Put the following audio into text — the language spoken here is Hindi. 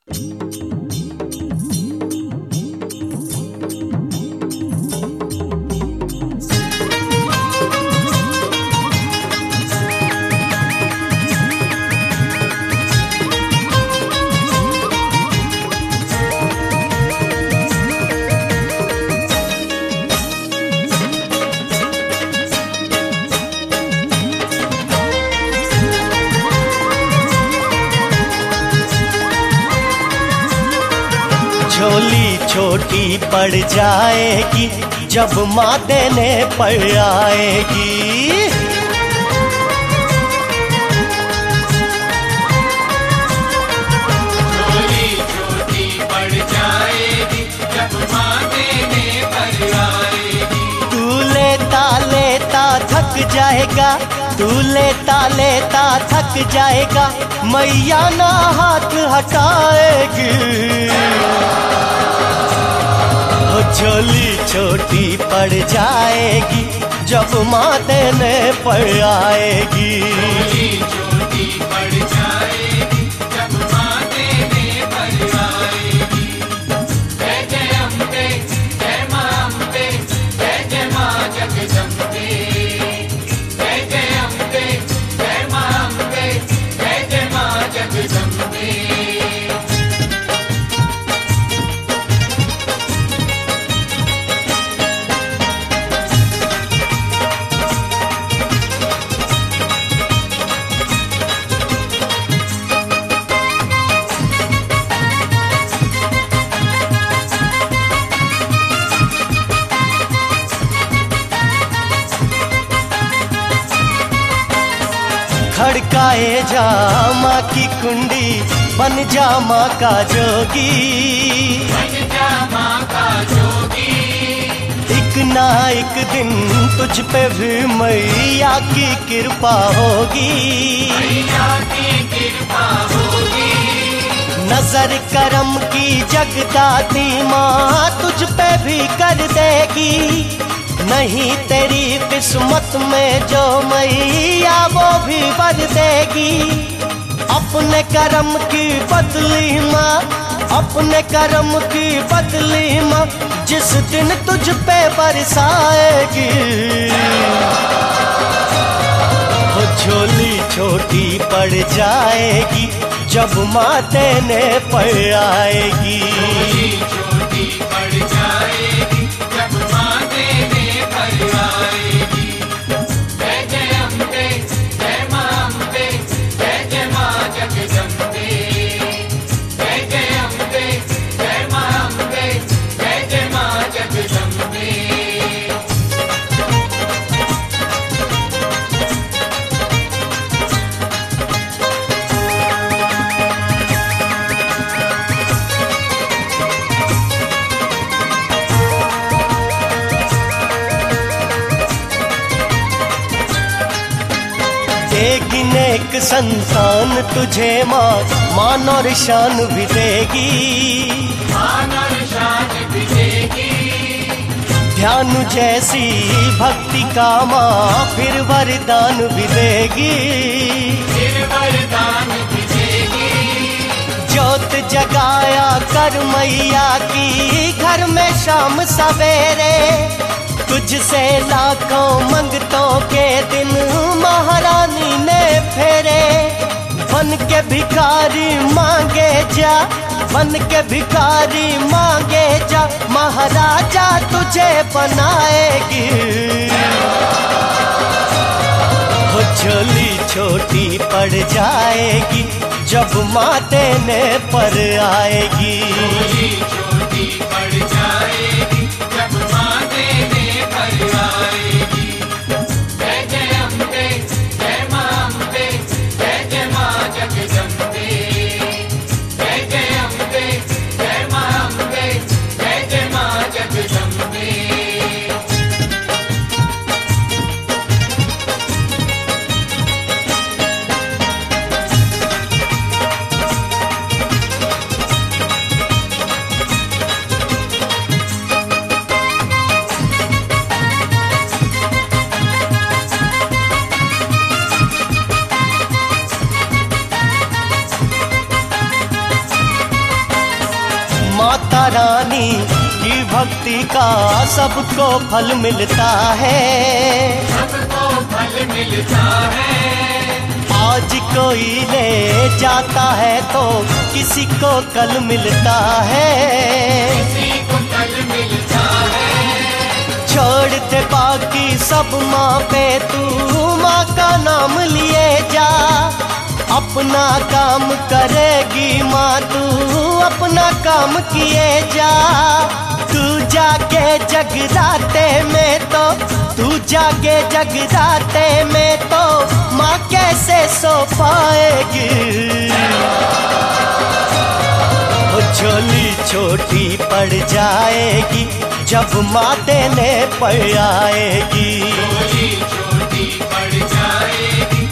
झोली छोटी पड़ जाएगी जब माँ देने पड़ आएगी। झोली छोटी पड़ जाएगी जब माँ देने पड़ आएगी। तू लेता लेता थक जाएगा, तू लेता लेता थक जाएगा, मैया ना हाथ हटाएगी। झोली छोटी पड़ जाएगी जब माँ देने पड़ आएगी। झोली छोटी पड़ जाएगी जब माँ देने पड़ आएगी। जय जय अम्बे, जय माँ अम्बे, जय जय माँ जगदम्बे। जय जय अम्बे, जय माँ अम्बे, जय जय माँ जगदम्बे। खड़काए जा माँ की कुंडी, बन जा माँ का जोगी। बन जा माँ का जोगी। एक ना एक दिन तुझ पे भी मैया की कृपा होगी। मैया की कृपा होगी। नजर करम की जगदाती माँ तुझ पे भी कर देगी। नहीं तेरी किस्मत में जो मैया वो भी भर देगी। अपने कर्म की बदली माँ, अपने कर्म की बदली माँ जिस दिन तुझ पे बरसाएगी। वो झोली छोटी पड़ जाएगी जब माँ देने पड़ आएगी। झोली छोटी पड़ जाएगी जब माँ देने पड़ आएगी। जय जय अम्बे, जय माँ अम्बे, जय जय माँ जगदम्बे। जय जय अम्बे, जय माँ अम्बे, जय जय माँ जगदम्बे। देगी नेक संतान तुझे माँ, मान और शान भी देगी। मान और शान भी देगी। ध्यान जैसी भक्ति का माँ फिर वरदान भी देगी। फिर वरदान भी देगी। ज्योत जगाया कर मैया की घर में शाम सवेरे। तुझसे लाखों मंगतों के दिन महारानी ने फेरे। बन के भिखारी मांगे जा, बन के भिखारी मांगे जा, महाराजा तुझे बनाएगी। वो झोली छोटी पड़ जाएगी जब माँ देने पर आएगी। झोली छोटी पड़ जाएगी जब माँ देने पर आएगी। जय जय अम्बे, जय माँ अम्बे, जय जय माँ जगदम्बे। जय जय अम्बे, जय माँ अम्बे, जय जय माँ जगदम्बे। रानी की भक्ति का सबको फल मिलता है। सबको फल मिलता है। आज कोई ले जाता है तो किसी को कल मिलता है। किसी को कल मिलता है। छोड़ दे बाकी सब माँ पे, तू माँ का नाम लिए जा। अपना काम करेगी माँ, तू अपना काम किए जा। तू जागे जगराते में तो, तू जागे जगराते में तो माँ कैसे सो पाएगी। वो झोली छोटी पड़ जाएगी जब माँ देने पर आएगी। झोली छोटी पड़ जाएगी